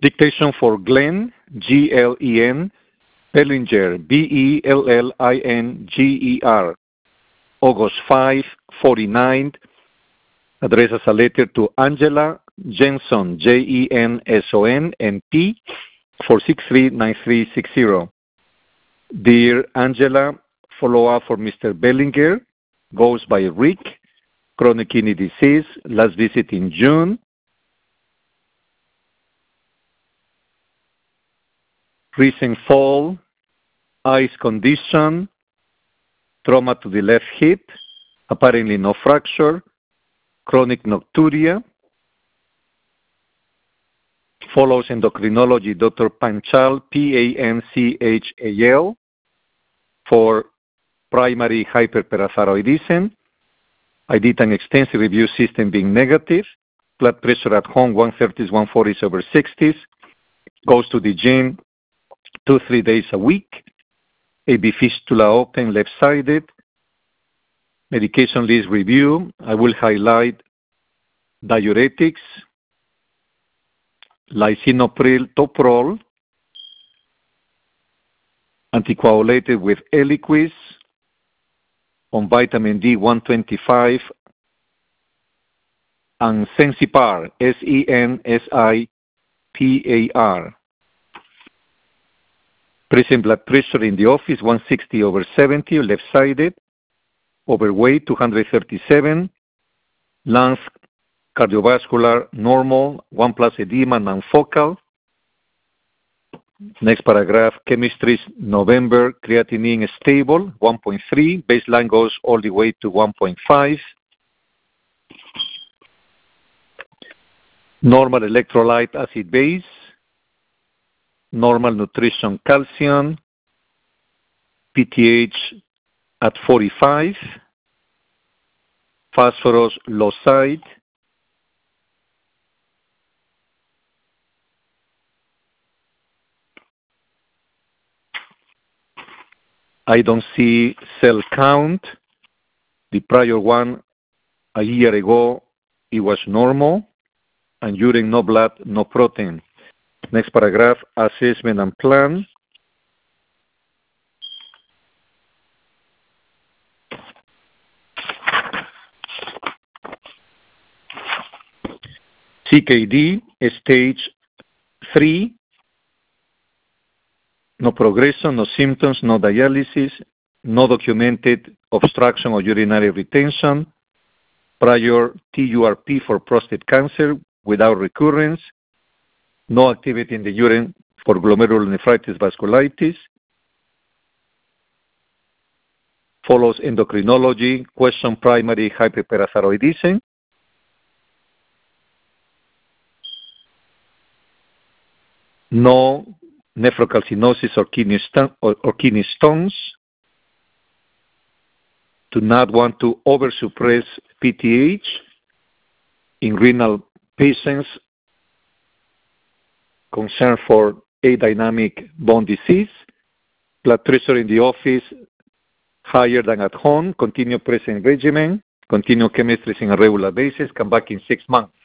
Dictation for Glenn, Glen, Bellinger, Bellinger, August 5, 49. Address as a letter to Angela Jenson, Jenson, NP, 463-9360. Dear Angela, follow-up for Mr. Bellinger, goes by Rick, chronic kidney disease, last visit in June. Recent fall, eyes condition, trauma to the left hip, apparently no fracture, chronic nocturia. Follows endocrinology, Dr. Panchal, Panchal, for primary hyperparathyroidism. I did an extensive review, system being negative. Blood pressure at home, 130s, 140s over 60s. Goes to the gym 2-3 days a week. AB fistula open, left-sided. Medication list review. I will highlight diuretics, lisinopril, toprol, anticoagulated with Eliquis, on vitamin D 125, and Sensipar, Sensipar. Present blood pressure in the office, 160 over 70, left-sided. Overweight, 237. Lungs, cardiovascular, normal. 1+ edema, non-focal. Next paragraph, chemistry, November, creatinine stable, 1.3. Baseline goes all the way to 1.5. Normal electrolyte acid base. Normal nutrition calcium. PTH at 45. Phosphorus low side. I don't see cell count. The prior one a year ago, it was normal. And urine, no blood, no protein. Next paragraph, assessment and plan. CKD, stage 3. No progression, no symptoms, no dialysis, no documented obstruction or urinary retention, prior TURP for prostate cancer without recurrence, no activity in the urine for glomerulonephritis vasculitis. Follows endocrinology, question primary hyperparathyroidism. No nephrocalcinosis or kidney stones. Do not want to oversuppress PTH in renal patients. Concern for adynamic bone disease. Blood pressure in the office higher than at home. Continue present regimen. Continue chemistry on a regular basis. Come back in 6 months.